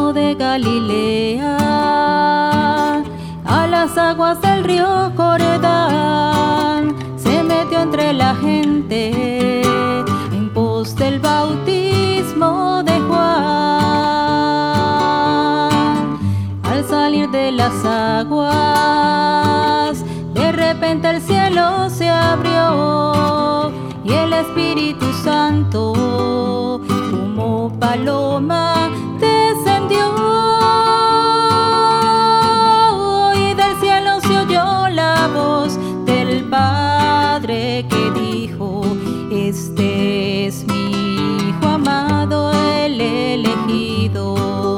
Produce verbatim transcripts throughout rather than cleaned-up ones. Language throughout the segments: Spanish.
Camino de Galilea, a las aguas del río Jordán, se metió entre la gente en pos del bautismo de Juan. Al salir de las aguas, de repente el cielo se abrió y el Espíritu Santo como paloma descendió, y del cielo se oyó la voz del Padre que dijo: este es mi Hijo amado, el elegido.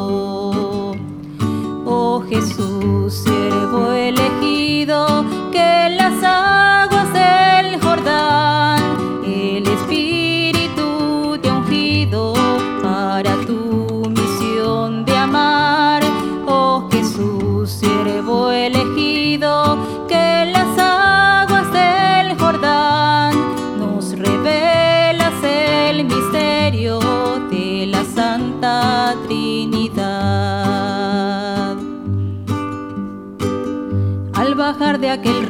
Oh Jesús, siervo elegido, que en las aguas del Jordán el Espíritu te ha ungido para tu misión de amar. Oh Jesús, siervo elegido, que en las aguas del Jordán nos revelas el misterio de la Santa Trinidad. Al bajar de aquel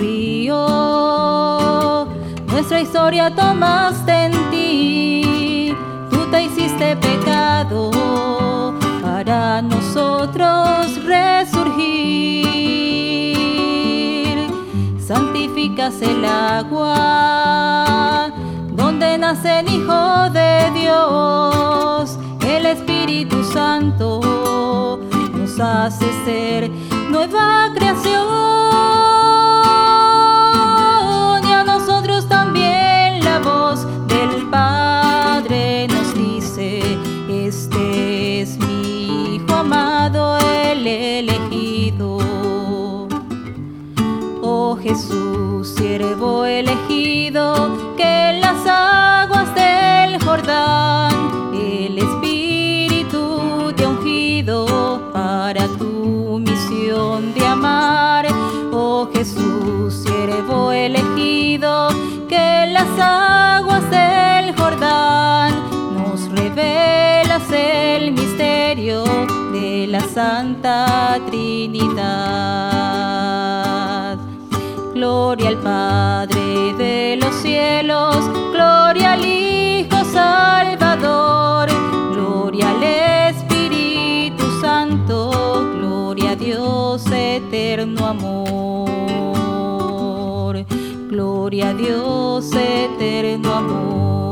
río, nuestra historia tomaste en ti. Tú te hiciste pecado para nosotros resurgir. Santificas el agua donde nacen hijos de Dios. El Espíritu Santo nos hace ser nueva creación. Este es mi Hijo amado, el elegido. Oh Jesús, siervo elegido, que en las aguas del Jordán el Espíritu te ha ungido para tu misión de amar. Oh Jesús, siervo elegido, que en las aguas del Jordán nos revelas el misterio de la Santa Trinidad. Gloria al Padre de los cielos, gloria al Hijo Salvador, gloria al Espíritu Santo, gloria a Dios eterno amor, gloria a Dios eterno amor.